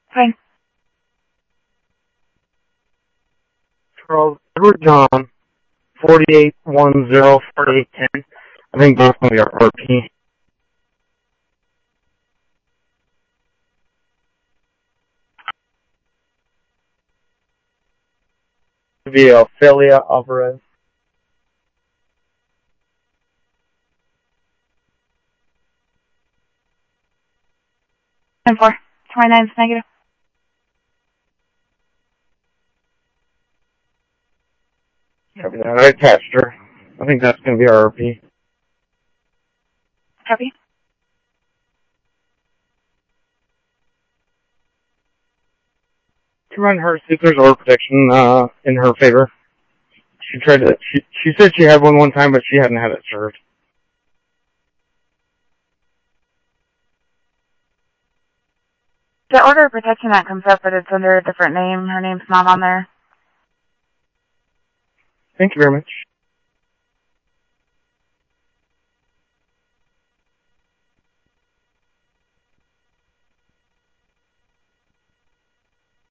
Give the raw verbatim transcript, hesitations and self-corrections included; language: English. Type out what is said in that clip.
Fine. Charles Edward John, forty-eight one zero forty-eight ten. I think that's going to be our R P. Via Ophelia Alvarez. ten four. twenty-nine is negative. Copy that. I attached her. I think that's going to be our R P. Copy. To run her, see if there's order protection uh, in her favor. She tried to. She she said she had one one time, but she hadn't had it served. The order of protection that comes up, but it's under a different name. Her name's not on there. Thank you very much.